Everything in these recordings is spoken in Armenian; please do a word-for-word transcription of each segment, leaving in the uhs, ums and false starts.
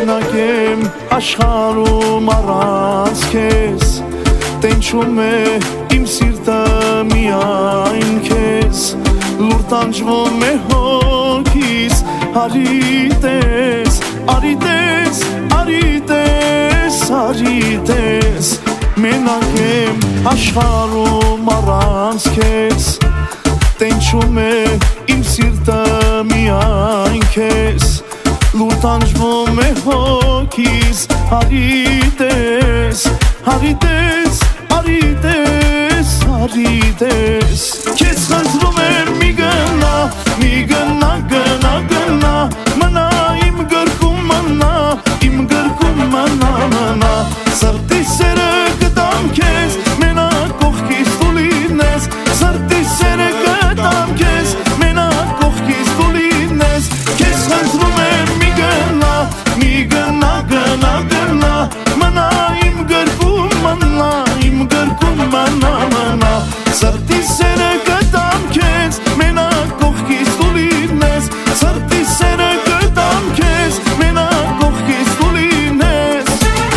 մենակ եմ աշխարհում առանց քեզ Տենչում է իմ սիրտը միայն քեզ Լուր տանջվում է հոգիս Արի տես, արի տես, արի տես, արի տես Մենակ եմ աշխարհում առանց քեզ Տենչում է իմ սիրտը միայն քեզ Լուր տանջվում է հոգիս Արի տես, արի տես, արի տես, արի տես Քեզ խնդրում եմ մի գնա, մի գնա, գնա, գնա Մնա իմ գրկում մնա, իմ գրկում մնա, մնա Սրտի սերը կտամ քեզ, մենակ կողքիս դու լինես Սրտի սերը կտամ քեզ, մենակ կողքիս դու լինես Քեզ խնդրում եմ մի գնա, մի գնա, գնա, գնա Մնա իմ գրկում մնա, իմ գրկում մնա, մնա Սրտի սերը կտամ քեզ, մենակ կողքիս դու լինես Սրտի սերը կտամ քեզ, մենակ կողքիս դու լինես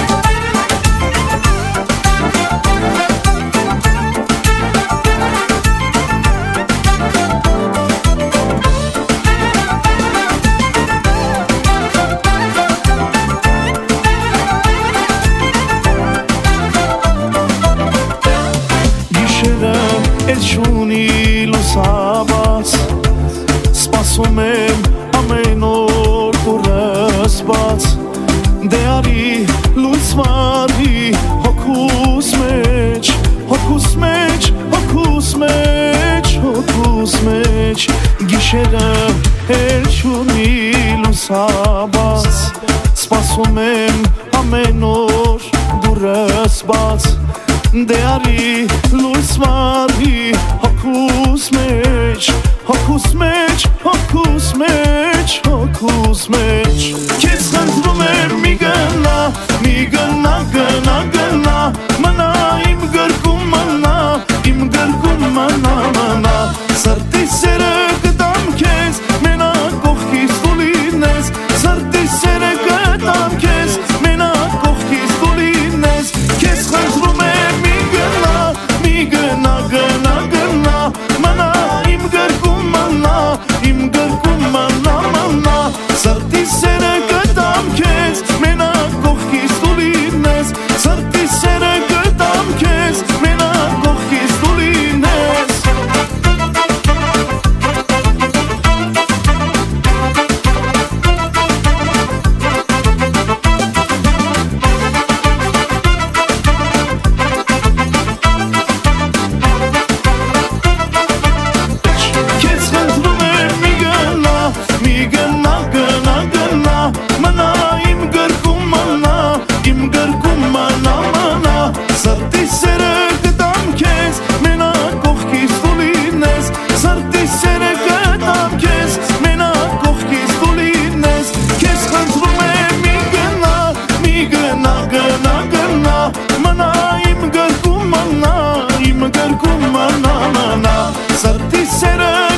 Էլ չունի լուսաբաց Սպասում եմ ամեն օր դուրս բաց Դե արի լույս վարի հոգուս մեջ Հոգուս մեջ, հոգուս մեջ, հոգուս մեջ Գիշերը էլ չունի լուսաբաց Սպասում եմ ամեն օր դուրս բաց Դե արի լույս վարի հոգուս մեջ Հոգուս մեջ, հոգուս մեջ, հոգուս մեջ Քեզ խնդրում եմ մի գնա, մի գնա, գնա, գնա Մնա իմ գրկում մնա, իմ գրկում մնա, մնա Սրտի սերը կտամ քեզ, մենակ կողքիս դու լինես Սրտի սերը կտամ քեզ, մենակ կողքիս դու լինես Քեզ խնդրում եմ Gına gına gına Mana im gırgum mana Im gırgum mana mana Sırtı sere gıdam kez Mena kohkis tulines Sırtı sere gıdam kez Mena kohkis tulines Sırtı sere